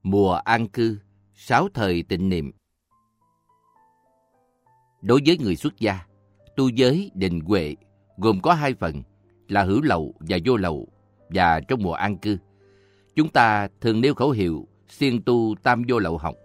Mùa an cư, 6 thời tịnh niệm. Đối với người xuất gia, tu giới định huệ gồm có 2 phần là hữu lậu và vô lậu, và trong mùa an cư, chúng ta thường nêu khẩu hiệu siêng tu tam vô lậu học.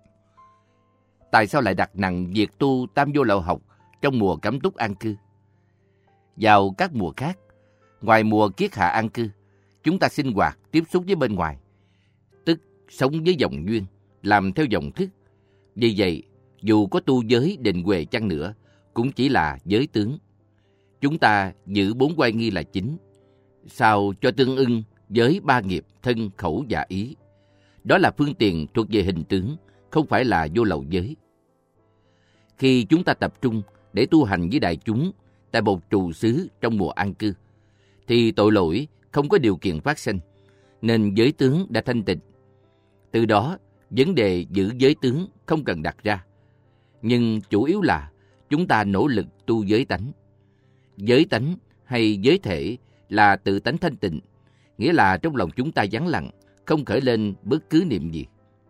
Tại sao lại đặt nặng việc tu tam vô lậu học trong mùa cấm túc an cư? Vào các mùa khác, ngoài mùa kiết hạ an cư, chúng ta sinh hoạt, tiếp xúc với bên ngoài, tức sống với dòng duyên, làm theo dòng thức. Vì vậy, dù có tu giới định huệ chăng nữa, cũng chỉ là giới tướng. Chúng ta giữ 4 oai nghi là chính, sao cho tương ưng với 3 nghiệp thân, khẩu và ý. Đó là phương tiện thuộc về hình tướng, không phải là vô lậu giới. Khi chúng ta tập trung để tu hành với đại chúng tại một trụ xứ trong mùa an cư, thì tội lỗi không có điều kiện phát sinh, nên giới tướng đã thanh tịnh. Từ đó, vấn đề giữ giới tướng không cần đặt ra. Nhưng chủ yếu là chúng ta nỗ lực tu giới tánh. Giới tánh hay giới thể là tự tánh thanh tịnh, nghĩa là trong lòng chúng ta vắng lặng, không khởi lên bất cứ niệm gì.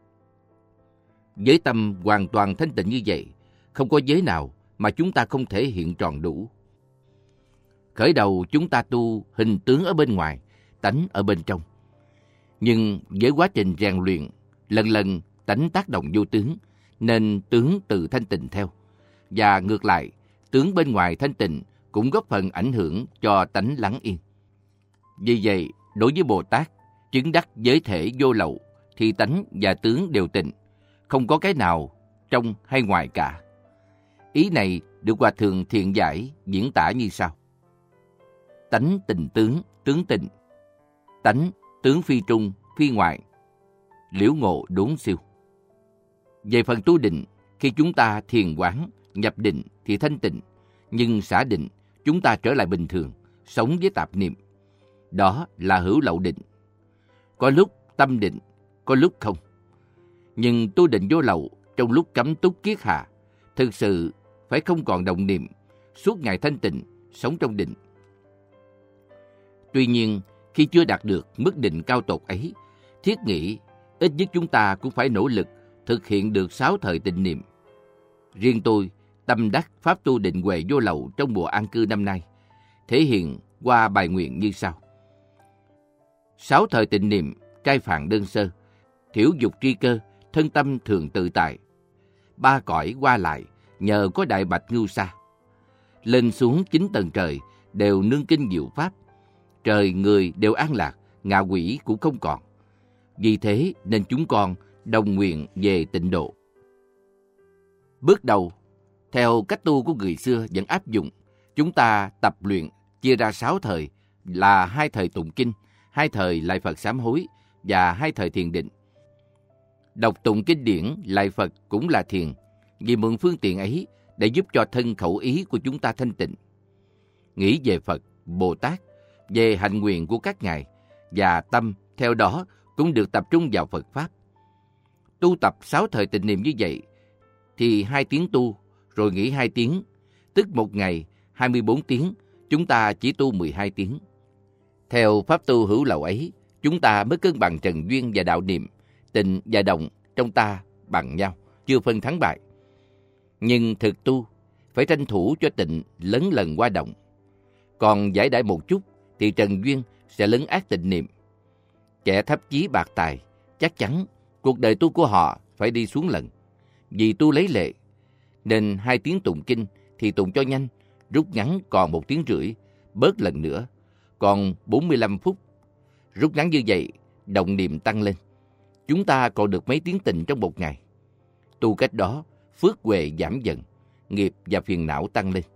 Giới tâm hoàn toàn thanh tịnh như vậy, không có giới nào mà chúng ta không thể hiện tròn đủ. Khởi đầu chúng ta tu hình tướng ở bên ngoài, tánh ở bên trong. Nhưng với quá trình rèn luyện, lần lần tánh tác động vô tướng, nên tướng tự thanh tịnh theo. Và ngược lại, tướng bên ngoài thanh tịnh cũng góp phần ảnh hưởng cho tánh lắng yên. Vì vậy, đối với Bồ Tát, chứng đắc giới thể vô lậu, thì tánh và tướng đều tịnh, không có cái nào trong hay ngoài cả. Ý này được Hòa Thượng Thiện Giải diễn tả như sau. Tánh tịnh tướng, tướng tịnh. Tánh, tướng phi trung, phi ngoại. Liễu ngộ đốn siêu. Về phần tu định, khi chúng ta thiền quán, nhập định thì thanh tịnh, nhưng xả định, chúng ta trở lại bình thường, sống với tạp niệm. Đó là hữu lậu định. Có lúc tâm định, có lúc không. Nhưng tu định vô lậu trong lúc cấm túc kiết hạ, thực sự phải không còn động niệm, suốt ngày thanh tịnh, sống trong định. Tuy nhiên, khi chưa đạt được mức định cao tột ấy, thiết nghĩ ít nhất chúng ta cũng phải nỗ lực thực hiện được 6 thời tịnh niệm. Riêng tôi, tâm đắc pháp tu định huệ vô lậu trong mùa an cư năm nay, thể hiện qua bài nguyện như sau. 6 thời tịnh niệm, trai phạn đơn sơ, thiểu dục tri cơ, thân tâm thường tự tại. 3 cõi qua lại, nhờ có đại bạch ngưu sa. Lên xuống 9 tầng trời, đều nương kinh diệu pháp. Trời người đều an lạc, ngạ quỷ cũng không còn. Vì thế nên chúng con đồng nguyện về tịnh độ. Bước đầu, theo cách tu của người xưa vẫn áp dụng, chúng ta tập luyện chia ra 6 thời là 2 thời tụng kinh, 2 thời lại Phật sám hối và 2 thời thiền định. Đọc tụng kinh điển lại Phật cũng là thiền, vì mượn phương tiện ấy để giúp cho thân khẩu ý của chúng ta thanh tịnh. Nghĩ về Phật, Bồ Tát, về hạnh nguyện của các ngài, và tâm theo đó cũng được tập trung vào Phật Pháp. Tu tập 6 thời tịnh niệm như vậy, thì 2 tiếng tu, rồi nghỉ 2 tiếng, tức một ngày 24 tiếng, chúng ta chỉ tu 12 tiếng. Theo pháp tu hữu lậu ấy, chúng ta mới cân bằng trần duyên và đạo niệm, tịnh và động trong ta bằng nhau, chưa phân thắng bại. Nhưng thực tu, phải tranh thủ cho tịnh lấn lần qua động. Còn giải đãi một chút, thì trần duyên sẽ lấn át tịnh niệm. Kẻ thấp chí bạc tài, chắc chắn cuộc đời tu của họ phải đi xuống lần. Vì tu lấy lệ, nên 2 tiếng tụng kinh thì tụng cho nhanh, rút ngắn còn 1 tiếng rưỡi, bớt lần nữa, còn 45 phút. Rút ngắn như vậy, động niệm tăng lên. Chúng ta còn được mấy tiếng tịnh trong một ngày. Tu cách đó, phước huệ giảm dần, nghiệp và phiền não tăng lên.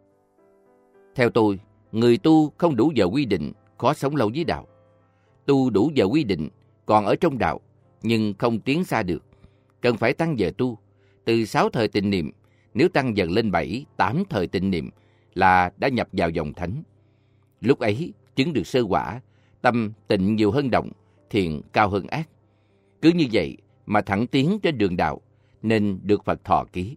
Theo tôi, người tu không đủ giờ quy định, khó sống lâu với đạo. Tu đủ giờ quy định, còn ở trong đạo, nhưng không tiến xa được. Cần phải tăng giờ tu. Từ 6 thời tịnh niệm, nếu tăng dần lên 7, 8 thời tịnh niệm là đã nhập vào dòng thánh. Lúc ấy, chứng được sơ quả, tâm tịnh nhiều hơn động, thiện cao hơn ác. Cứ như vậy mà thẳng tiến trên đường đạo, nên được Phật thọ ký.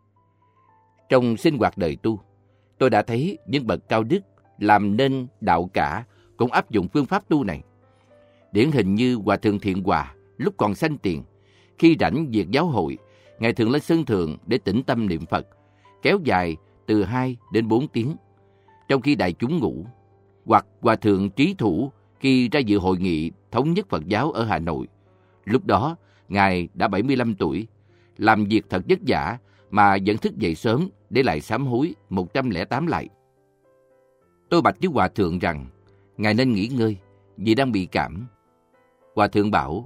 Trong sinh hoạt đời tu, tôi đã thấy những bậc cao đức làm nên đạo cả cũng áp dụng phương pháp tu này. Điển hình như Hòa Thượng Thiện Hòa lúc còn sanh tiền, khi rảnh việc giáo hội, Ngài thường lên sân thượng để tĩnh tâm niệm Phật, kéo dài từ 2 đến 4 tiếng, trong khi đại chúng ngủ. Hoặc Hòa thượng Trí Thủ khi ra dự hội nghị thống nhất Phật giáo ở Hà Nội. Lúc đó, Ngài đã 75 tuổi, làm việc thật vất vả mà vẫn thức dậy sớm để lại sám hối 108 lại. Tôi bạch với Hòa thượng rằng, Ngài nên nghỉ ngơi vì đang bị cảm. Hòa thượng bảo,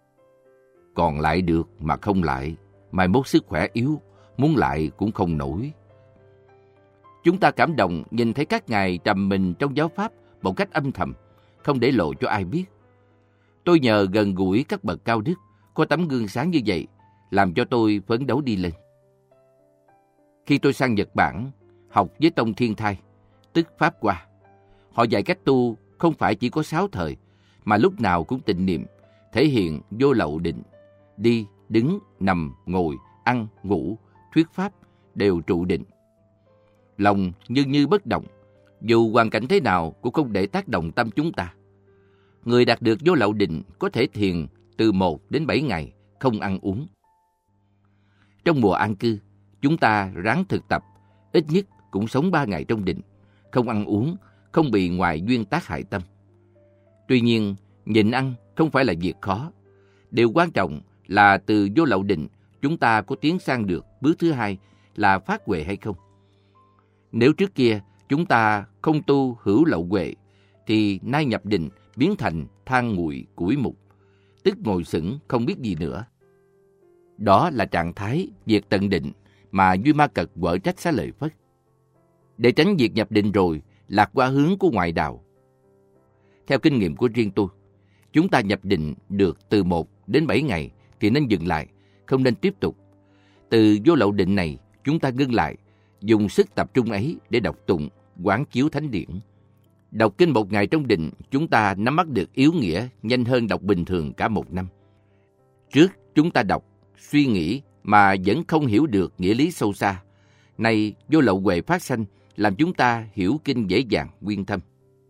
còn lại được mà không lại, mai mốt sức khỏe yếu, muốn lại cũng không nổi. Chúng ta cảm động nhìn thấy các ngài trầm mình trong giáo pháp một cách âm thầm, không để lộ cho ai biết. Tôi nhờ gần gũi các bậc cao đức, có tấm gương sáng như vậy, làm cho tôi phấn đấu đi lên. Khi tôi sang Nhật Bản, học với Tông Thiên Thai, tức Pháp Hoa, họ dạy cách tu không phải chỉ có 6 thời, mà lúc nào cũng tịnh niệm, thể hiện vô lậu định, đi, đứng, nằm, ngồi, ăn, ngủ, thuyết pháp đều trụ định. Lòng như bất động, dù hoàn cảnh thế nào cũng không để tác động tâm chúng ta. Người đạt được vô lậu định có thể thiền từ 1 đến 7 ngày, không ăn uống. Trong mùa an cư, chúng ta ráng thực tập, ít nhất cũng sống 3 ngày trong định, không ăn uống, không bị ngoại duyên tác hại tâm. Tuy nhiên, nhịn ăn không phải là việc khó. Điều quan trọng là từ vô lậu định chúng ta có tiến sang được bước thứ 2 là phát huệ hay không. Nếu trước kia chúng ta không tu hữu lậu huệ, thì nay nhập định biến thành than nguội củi mục, tức ngồi sững không biết gì nữa. Đó là trạng thái việc tận định mà Duy Ma Cật quở trách Xá Lợi Phất. Để tránh việc nhập định rồi lạc qua hướng của ngoại đạo. Theo kinh nghiệm của riêng tôi, chúng ta nhập định được từ 1 đến 7 ngày thì nên dừng lại, không nên tiếp tục. Từ vô lậu định này, chúng ta ngưng lại, dùng sức tập trung ấy để đọc tụng, quán chiếu thánh điển. Đọc kinh 1 ngày trong định, chúng ta nắm bắt được yếu nghĩa nhanh hơn đọc bình thường cả 1 năm. Trước, chúng ta đọc, suy nghĩ mà vẫn không hiểu được nghĩa lý sâu xa. Nay, vô lậu huệ phát sanh, làm chúng ta hiểu kinh dễ dàng, uyên thâm.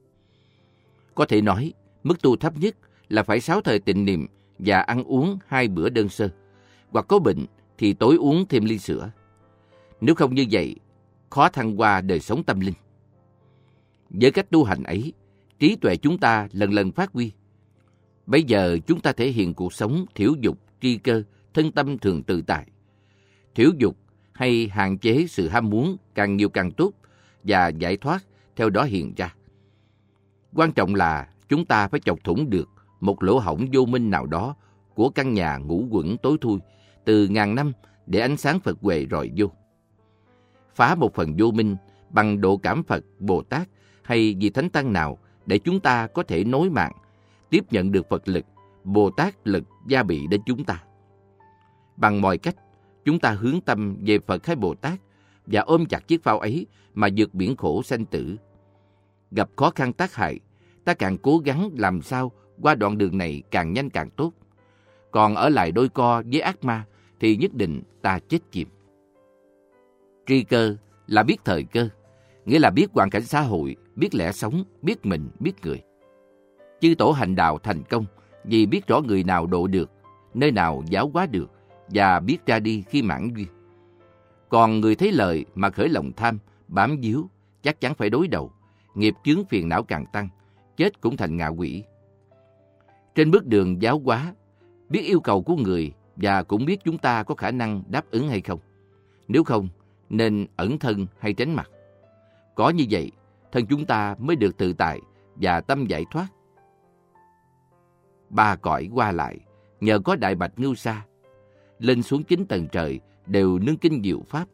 Có thể nói, mức tu thấp nhất là phải 6 thời tịnh niệm và ăn uống 2 bữa đơn sơ, hoặc có bệnh thì tối uống thêm ly sữa. Nếu không như vậy, khó thăng hoa đời sống tâm linh. Với cách tu hành ấy, trí tuệ chúng ta lần lần phát huy. Bây giờ chúng ta thể hiện cuộc sống thiểu dục, tri cơ, thân tâm thường tự tại. Thiểu dục hay hạn chế sự ham muốn càng nhiều càng tốt và giải thoát theo đó hiện ra. Quan trọng là chúng ta phải chọc thủng được một lỗ hổng vô minh nào đó của căn nhà ngũ quẩn tối thui từ ngàn năm để ánh sáng Phật huệ rọi vô. Phá một phần vô minh bằng độ cảm Phật, Bồ Tát hay vị Thánh Tăng nào để chúng ta có thể nối mạng, tiếp nhận được Phật lực, Bồ Tát lực gia bị đến chúng ta. Bằng mọi cách, chúng ta hướng tâm về Phật hay Bồ Tát và ôm chặt chiếc phao ấy mà vượt biển khổ sanh tử. Gặp khó khăn tác hại, ta càng cố gắng làm sao qua đoạn đường này càng nhanh càng tốt. Còn ở lại đôi co với ác ma thì nhất định ta chết chìm. Tri cơ là biết thời cơ, nghĩa là biết hoàn cảnh xã hội, biết lẽ sống, biết mình, biết người. Chư tổ hành đạo thành công vì biết rõ người nào độ được, nơi nào giáo hóa được và biết ra đi khi mãn duyên. Còn người thấy lợi mà khởi lòng tham, bám víu, chắc chắn phải đối đầu, nghiệp chướng phiền não càng tăng, chết cũng thành ngạ quỷ. Trên bước đường giáo hóa, biết yêu cầu của người và cũng biết chúng ta có khả năng đáp ứng hay không. Nếu không, nên ẩn thân hay tránh mặt. Có như vậy, thân chúng ta mới được tự tại và tâm giải thoát. 3 cõi qua lại, nhờ có Đại Bạch Ngưu Sa, lên xuống 9 tầng trời đều nương kinh diệu pháp.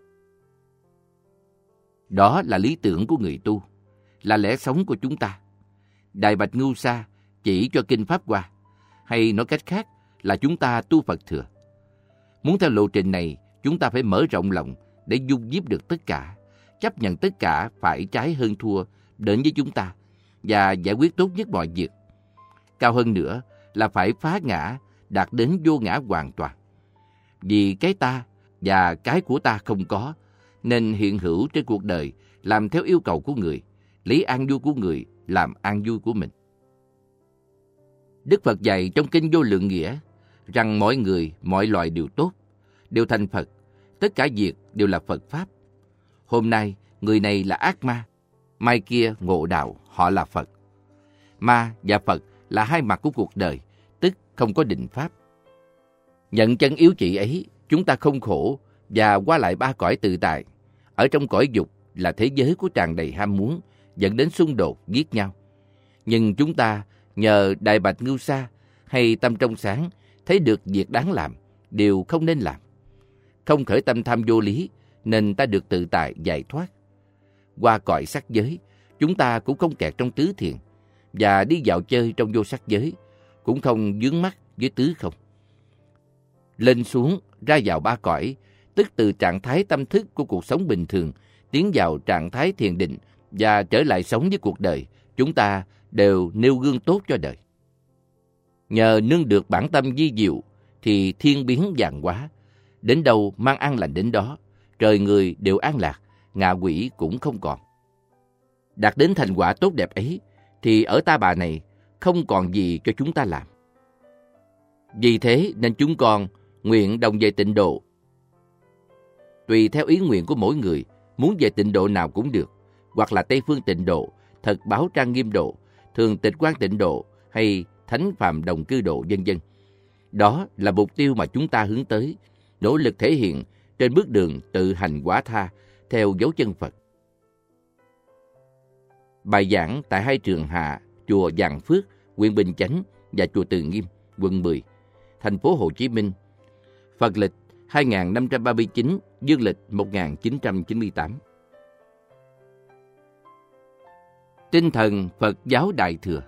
Đó là lý tưởng của người tu, là lẽ sống của chúng ta. Đại Bạch Ngưu Sa chỉ cho kinh Pháp Hoa, hay nói cách khác là chúng ta tu Phật thừa. Muốn theo lộ trình này, chúng ta phải mở rộng lòng để dung nhiếp được tất cả, chấp nhận tất cả phải trái hơn thua đến với chúng ta và giải quyết tốt nhất mọi việc. Cao hơn nữa là phải phá ngã, đạt đến vô ngã hoàn toàn. Vì cái ta và cái của ta không có, nên hiện hữu trên cuộc đời làm theo yêu cầu của người, lấy an vui của người làm an vui của mình. Đức Phật dạy trong kinh Vô Lượng Nghĩa, rằng mọi người, mọi loài đều tốt, đều thành Phật, tất cả việc đều là Phật Pháp. Hôm nay, người này là ác ma, mai kia ngộ đạo, họ là Phật. Ma và Phật là hai mặt của cuộc đời, tức không có định pháp. Nhận chân yếu trị ấy, chúng ta không khổ và qua lại ba cõi tự tại. Ở trong cõi dục là thế giới của tràn đầy ham muốn, dẫn đến xung đột, giết nhau. Nhưng chúng ta nhờ Đại Bạch Ngưu Sa hay tâm trong sáng, thấy được việc đáng làm, điều không nên làm. Không khởi tâm tham vô lý, nên ta được tự tại, giải thoát. Qua cõi sắc giới, chúng ta cũng không kẹt trong tứ thiền, và đi dạo chơi trong vô sắc giới, cũng không vướng mắc với tứ không. Lên xuống, ra vào ba cõi, tức từ trạng thái tâm thức của cuộc sống bình thường, tiến vào trạng thái thiền định và trở lại sống với cuộc đời, chúng ta đều nêu gương tốt cho đời. Nhờ nương được bản tâm di diệu, thì thiên biến vạn hóa. Đến đâu mang an lành đến đó, trời người đều an lạc, ngạ quỷ cũng không còn. Đạt đến thành quả tốt đẹp ấy, thì ở Ta Bà này không còn gì cho chúng ta làm. Vì thế nên chúng con nguyện đồng về tịnh độ. Tùy theo ý nguyện của mỗi người, muốn về tịnh độ nào cũng được, hoặc là Tây Phương Tịnh Độ, Thật Báo Trang Nghiêm Độ, Thường Tịch Quan Tịnh Độ hay Thánh Phàm Đồng Cư Độ, vân vân. Đó là mục tiêu mà chúng ta hướng tới, nỗ lực thể hiện trên bước đường tự hành quả tha theo dấu chân Phật. Bài giảng tại hai trường hạ, chùa Vạn Phước, huyện Bình Chánh và chùa Từ Nghiêm, quận 10, thành phố Hồ Chí Minh. Phật lịch 2539, dương lịch 1998. Tinh thần Phật giáo Đại Thừa.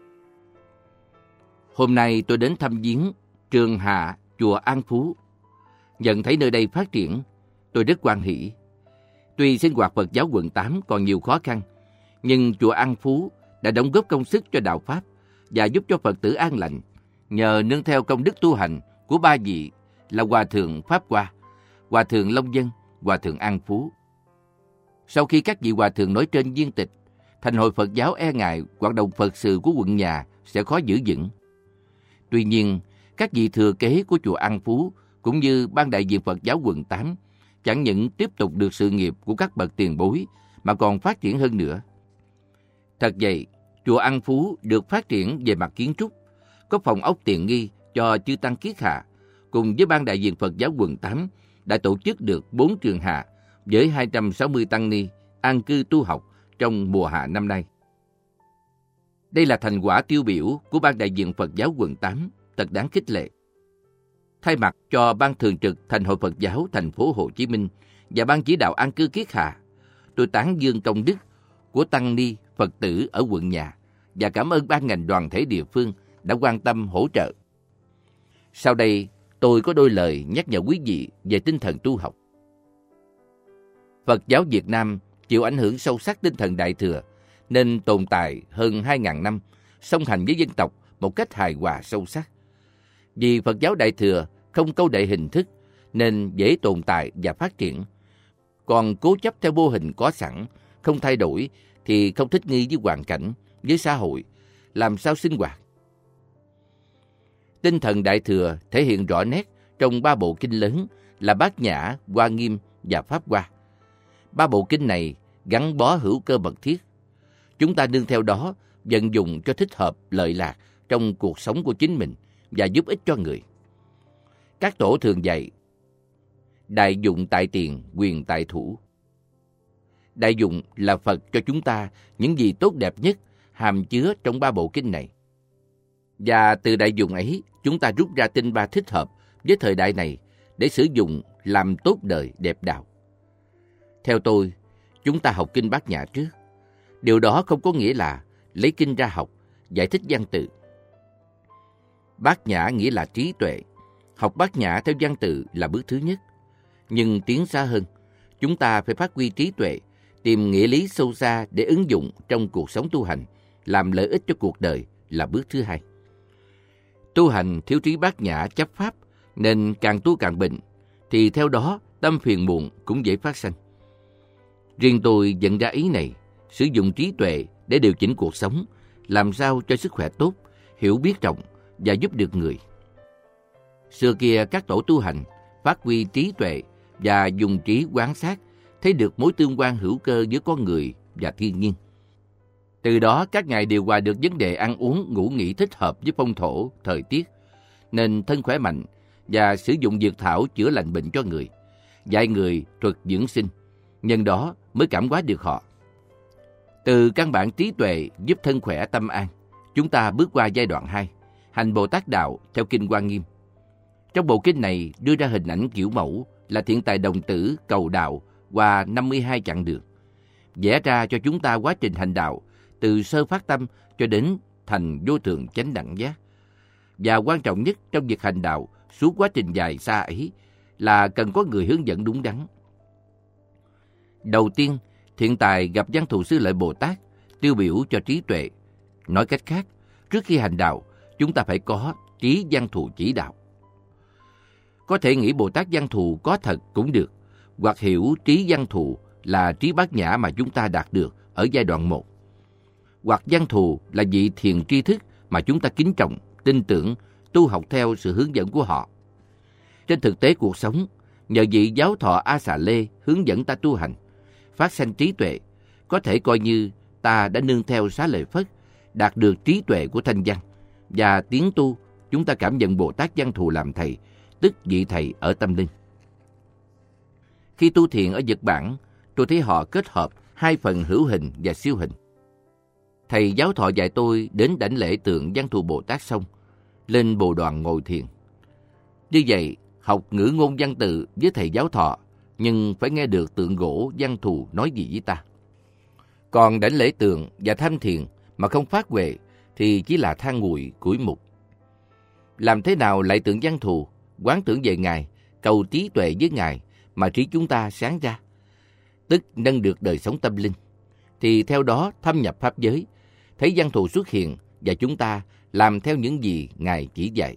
Hôm nay tôi đến thăm viếng trường hạ chùa An Phú. Nhận thấy nơi đây phát triển, tôi rất hoan hỷ. Tuy sinh hoạt Phật giáo quận 8 còn nhiều khó khăn, nhưng chùa An Phú đã đóng góp công sức cho đạo Pháp và giúp cho Phật tử an lành, nhờ nương theo công đức tu hành của ba vị là Hòa Thượng Pháp Hoa, Hòa Thượng Long Dân, Hòa Thượng An Phú. Sau khi các vị Hòa Thượng nói trên viên tịch, Thành hội Phật giáo e ngại hoạt động Phật sự của quận nhà sẽ khó giữ vững. Tuy nhiên, các vị thừa kế của chùa An Phú cũng như Ban đại diện Phật giáo quận 8 chẳng những tiếp tục được sự nghiệp của các bậc tiền bối mà còn phát triển hơn nữa. Thật vậy, chùa An Phú được phát triển về mặt kiến trúc, có phòng ốc tiện nghi cho chư tăng kiết hạ, cùng với Ban đại diện Phật giáo quận 8 đã tổ chức được 4 trường hạ với 260 tăng ni an cư tu học trong mùa hạ năm nay. Đây là thành quả tiêu biểu của Ban đại diện Phật giáo quận 8, thật đáng khích lệ. Thay mặt cho Ban thường trực Thành hội Phật giáo thành phố Hồ Chí Minh và Ban chỉ đạo an cư kiết hạ, tôi tán dương công đức của tăng ni Phật tử ở quận nhà và cảm ơn ban ngành đoàn thể địa phương đã quan tâm hỗ trợ. Sau đây, tôi có đôi lời nhắc nhở quý vị về tinh thần tu học. Phật giáo Việt Nam chịu ảnh hưởng sâu sắc tinh thần Đại Thừa nên tồn tại hơn 2.000 năm, song hành với dân tộc một cách hài hòa sâu sắc. Vì Phật giáo Đại Thừa không câu nệ hình thức nên dễ tồn tại và phát triển. Còn cố chấp theo mô hình có sẵn, không thay đổi thì không thích nghi với hoàn cảnh, với xã hội, làm sao sinh hoạt. Tinh thần Đại Thừa thể hiện rõ nét trong 3 bộ kinh lớn là Bát Nhã, Hoa Nghiêm và Pháp Hoa. 3 bộ kinh này gắn bó hữu cơ mật thiết. Chúng ta nương theo đó vận dụng cho thích hợp lợi lạc trong cuộc sống của chính mình và giúp ích cho người. Các tổ thường dạy, đại dụng tại tiền, quyền tại thủ. Đại dụng là Phật cho chúng ta những gì tốt đẹp nhất hàm chứa trong 3 bộ kinh này. Và từ đại dụng ấy, chúng ta rút ra tinh ba thích hợp với thời đại này để sử dụng làm tốt đời đẹp đạo. Theo tôi, chúng ta học kinh Bát Nhã trước. Điều đó không có nghĩa là lấy kinh ra học, giải thích văn tự. Bát Nhã nghĩa là trí tuệ. Học Bát Nhã theo văn tự là bước thứ nhất. Nhưng tiến xa hơn, chúng ta phải phát huy trí tuệ, tìm nghĩa lý sâu xa để ứng dụng trong cuộc sống tu hành, làm lợi ích cho cuộc đời là bước thứ hai. Tu hành thiếu trí Bát Nhã chấp pháp, nên càng tu càng bệnh, thì theo đó tâm phiền muộn cũng dễ phát sanh. Riêng tôi nhận ra ý này, sử dụng trí tuệ để điều chỉnh cuộc sống, làm sao cho sức khỏe tốt, hiểu biết rộng và giúp được người. Xưa kia các tổ tu hành phát huy trí tuệ và dùng trí quan sát, thấy được mối tương quan hữu cơ giữa con người và thiên nhiên. Từ đó các ngài điều hòa được vấn đề ăn uống, ngủ nghỉ thích hợp với phong thổ, thời tiết, nên thân khỏe mạnh và sử dụng dược thảo chữa lành bệnh cho người, dạy người thuật dưỡng sinh, nhân đó mới cảm hóa được họ. Từ căn bản trí tuệ giúp thân khỏe tâm an, chúng ta bước qua giai đoạn 2, hành Bồ Tát Đạo theo Kinh Hoa Nghiêm. Trong bộ kinh này đưa ra hình ảnh kiểu mẫu là thiện tài đồng tử cầu đạo qua 52 chặng đường, vẽ ra cho chúng ta quá trình hành đạo từ sơ phát tâm cho đến thành vô thượng chánh đẳng giác. Và quan trọng nhất trong việc hành đạo suốt quá trình dài xa ấy là cần có người hướng dẫn đúng đắn. Đầu tiên, thiện tài gặp Văn Thù Sư Lợi Bồ Tát, tiêu biểu cho trí tuệ. Nói cách khác, trước khi hành đạo, chúng ta phải có trí Văn Thù chỉ đạo. Có thể nghĩ Bồ Tát Văn Thù có thật cũng được, hoặc hiểu trí Văn Thù là trí bát nhã mà chúng ta đạt được ở giai đoạn 1. Hoặc Văn Thù là vị thiền tri thức mà chúng ta kính trọng, tin tưởng, tu học theo sự hướng dẫn của họ. Trên thực tế cuộc sống, nhờ vị giáo thọ A Xà Lê hướng dẫn ta tu hành, phát sanh trí tuệ, có thể coi như ta đã nương theo Xá Lợi Phất, đạt được trí tuệ của thanh văn, và tiến tu, chúng ta cảm nhận Bồ Tát Văn Thù làm thầy, tức vị thầy ở tâm linh. Khi tu thiền ở Nhật Bản, tôi thấy họ kết hợp hai phần hữu hình và siêu hình. Thầy giáo thọ dạy tôi đến đảnh lễ tượng Văn Thù Bồ Tát xong, lên bồ đoàn ngồi thiền. Như vậy, học ngữ ngôn văn tự với thầy giáo thọ, nhưng phải nghe được tượng gỗ Văn Thù nói gì với ta. Còn đảnh lễ tượng và tham thiền mà không phát huệ thì chỉ là than nguội củi mục. Làm thế nào lại tượng Văn Thù, quán tưởng về Ngài, cầu trí tuệ với Ngài mà trí chúng ta sáng ra, tức nâng được đời sống tâm linh, thì theo đó thâm nhập pháp giới, thấy Văn Thù xuất hiện và chúng ta làm theo những gì Ngài chỉ dạy.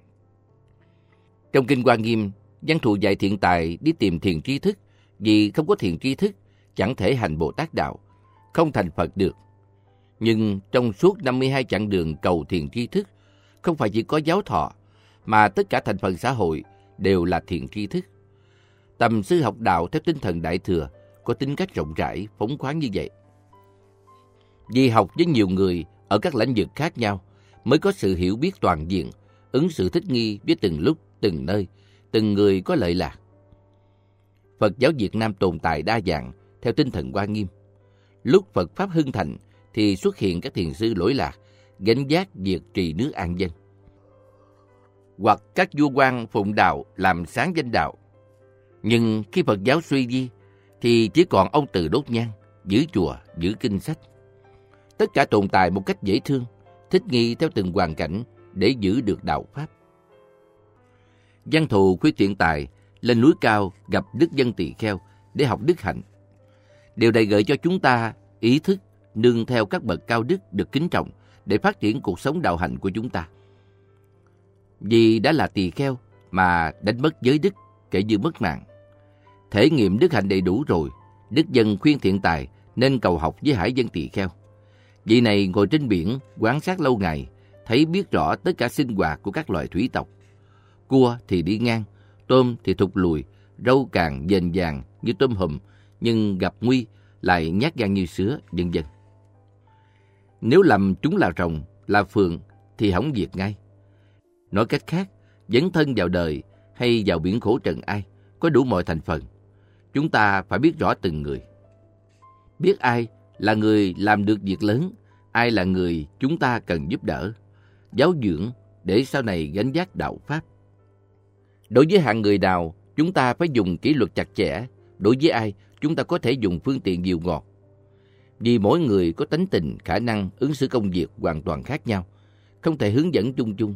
Trong Kinh Hoa Nghiêm, Văn Thù dạy thiện tài đi tìm thiền tri thức, vì không có thiền tri thức chẳng thể hành Bồ Tát Đạo, không thành Phật được. Nhưng trong suốt 52 chặng đường cầu thiền tri thức, không phải chỉ có giáo thọ, mà tất cả thành phần xã hội đều là thiền tri thức. Tầm sư học đạo theo tinh thần Đại Thừa có tính cách rộng rãi, phóng khoáng như vậy. Vì học với nhiều người ở các lĩnh vực khác nhau mới có sự hiểu biết toàn diện, ứng xử thích nghi với từng lúc, từng nơi, từng người có lợi lạc. Phật giáo Việt Nam tồn tại đa dạng theo tinh thần Hoa Nghiêm. Lúc Phật Pháp hưng thịnh thì xuất hiện các thiền sư lỗi lạc, gánh vác việc trì nước an dân. Hoặc các vua quan phụng đạo làm sáng danh đạo. Nhưng khi Phật giáo suy di thì chỉ còn ông Từ đốt nhang, giữ chùa, giữ kinh sách. Tất cả tồn tại một cách dễ thương, thích nghi theo từng hoàn cảnh để giữ được đạo Pháp. Văn Thù khuyết thiện tài lên núi cao gặp Đức Dân Tỳ Kheo để học đức hạnh. Điều này gợi cho chúng ta ý thức nương theo các bậc cao đức được kính trọng để phát triển cuộc sống đạo hạnh của chúng ta. Vì đã là tỳ kheo mà đánh mất giới đức kể như mất mạng. Thể nghiệm đức hạnh đầy đủ rồi, Đức Dân khuyên thiện tài nên cầu học với Hải Dân Tỳ Kheo. Vị này ngồi trên biển quan sát lâu ngày, thấy biết rõ tất cả sinh hoạt của các loài thủy tộc. Cua thì đi ngang, tôm thì thụt lùi, râu càng dền vàng như tôm hùm, nhưng gặp nguy lại nhát gan như sứa, vân vân. Nếu lầm chúng là rồng, là phượng thì hỏng việc ngay. Nói cách khác, dấn thân vào đời hay vào biển khổ trần ai, có đủ mọi thành phần. Chúng ta phải biết rõ từng người. Biết ai là người làm được việc lớn, ai là người chúng ta cần giúp đỡ, giáo dưỡng để sau này gánh vác đạo Pháp. Đối với hạng người nào, chúng ta phải dùng kỷ luật chặt chẽ. Đối với ai, chúng ta có thể dùng phương tiện dịu ngọt. Vì mỗi người có tánh tình, khả năng ứng xử công việc hoàn toàn khác nhau, không thể hướng dẫn chung chung.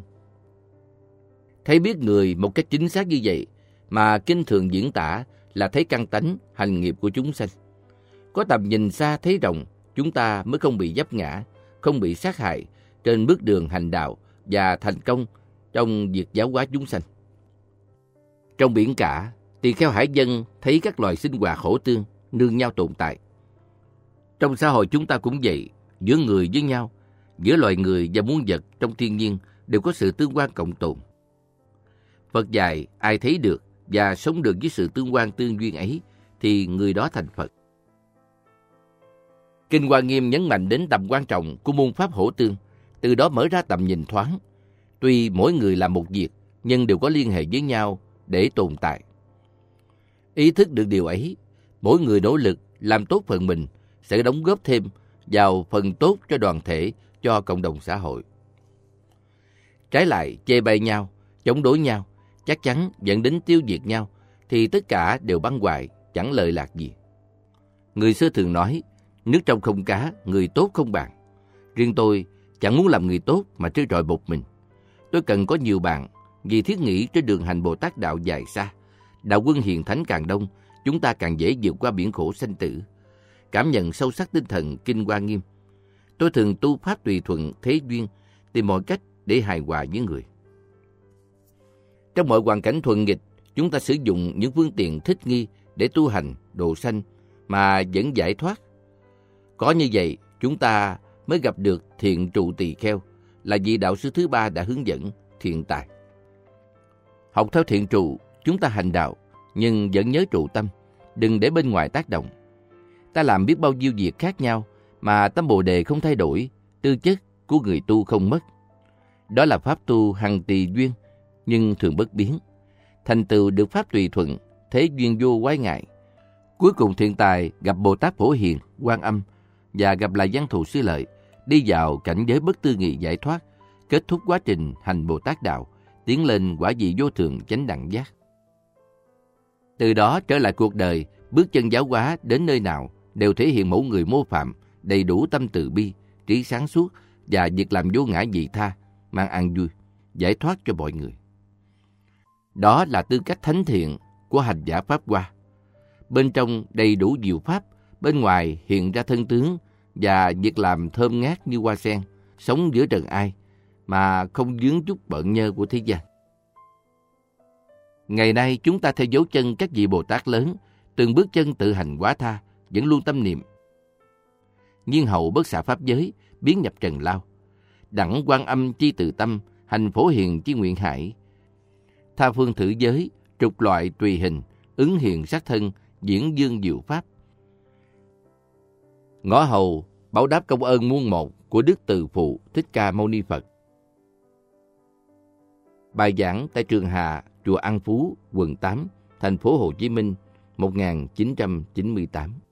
Thấy biết người một cách chính xác như vậy mà kinh thường diễn tả là thấy căn tánh, hành nghiệp của chúng sanh. Có tầm nhìn xa thấy rộng, chúng ta mới không bị vấp ngã, không bị sát hại trên bước đường hành đạo và thành công trong việc giáo hóa chúng sanh. Trong biển cả, tỳ kheo Hải Dân thấy các loài sinh hoạt khổ tương, nương nhau tồn tại. Trong xã hội chúng ta cũng vậy, giữa người với nhau, giữa loài người và muôn vật trong thiên nhiên đều có sự tương quan cộng tồn. Phật dạy ai thấy được và sống được với sự tương quan tương duyên ấy thì người đó thành Phật. Kinh Hoa Nghiêm nhấn mạnh đến tầm quan trọng của môn pháp hỗ tương, từ đó mở ra tầm nhìn thoáng. Tuy mỗi người làm một việc, nhưng đều có liên hệ với nhau để tồn tại. Ý thức được điều ấy, mỗi người nỗ lực làm tốt phần mình sẽ đóng góp thêm vào phần tốt cho đoàn thể, cho cộng đồng xã hội. Trái lại, chê bai nhau, chống đối nhau, chắc chắn dẫn đến tiêu diệt nhau, thì tất cả đều băng hoại, chẳng lợi lạc gì. Người xưa thường nói, nước trong không cá, người tốt không bạn. Riêng tôi chẳng muốn làm người tốt mà trơ trọi một mình. Tôi cần có nhiều bạn, vì thiết nghĩ trên đường hành Bồ Tát đạo dài xa, đạo quân hiền thánh càng đông, chúng ta càng dễ vượt qua biển khổ sanh tử. Cảm nhận sâu sắc tinh thần Kinh Hoa Nghiêm, tôi thường tu pháp tùy thuận thế duyên, tìm mọi cách để hài hòa với người. Trong mọi hoàn cảnh thuận nghịch, chúng ta sử dụng những phương tiện thích nghi để tu hành, độ sanh mà vẫn giải thoát. Có như vậy, chúng ta mới gặp được Thiện Trụ Tỳ Kheo, là vị đạo sư thứ ba đã hướng dẫn thiện tài. Học theo Thiện Trụ, chúng ta hành đạo, nhưng vẫn nhớ trụ tâm, đừng để bên ngoài tác động. Ta làm biết bao nhiêu việc khác nhau, mà tâm Bồ Đề không thay đổi, tư chất của người tu không mất. Đó là pháp tu hằng tùy duyên, nhưng thường bất biến. Thành tựu được pháp tùy thuận, thế duyên vô quái ngại. Cuối cùng thiện tài gặp Bồ Tát Phổ Hiền, Quan Âm và gặp lại Văn Thù Sư Lợi, đi vào cảnh giới bất tư nghị giải thoát, kết thúc quá trình hành Bồ Tát đạo, tiến lên quả vị vô thượng chánh đẳng giác. Từ đó trở lại cuộc đời, bước chân giáo hóa đến nơi nào đều thể hiện mẫu người mô phạm, đầy đủ tâm từ bi, trí sáng suốt và việc làm vô ngã vị tha, mang an vui, giải thoát cho mọi người. Đó là tư cách thánh thiện của hành giả Pháp Hoa. Bên trong đầy đủ diệu pháp, bên ngoài hiện ra thân tướng và việc làm thơm ngát như hoa sen, sống giữa trần ai mà không vướng chút bợn nhơ của thế gian. Ngày nay chúng ta theo dấu chân các vị Bồ Tát lớn, từng bước chân tự hành hóa tha, vẫn luôn tâm niệm nhiên hậu bất xả pháp giới, biến nhập trần lao. Đẳng Quan Âm chi từ tâm, hành Phổ Hiền chi nguyện hải. Tha phương thử giới, trục loại tùy hình, ứng hiện sát thân, diễn dương diệu pháp. Ngõ hầu báo đáp công ơn muôn một của Đức Từ Phụ Thích Ca Mâu Ni Phật. Bài giảng tại Trường Hà, chùa An Phú, quận 8, thành phố Hồ Chí Minh, 1998.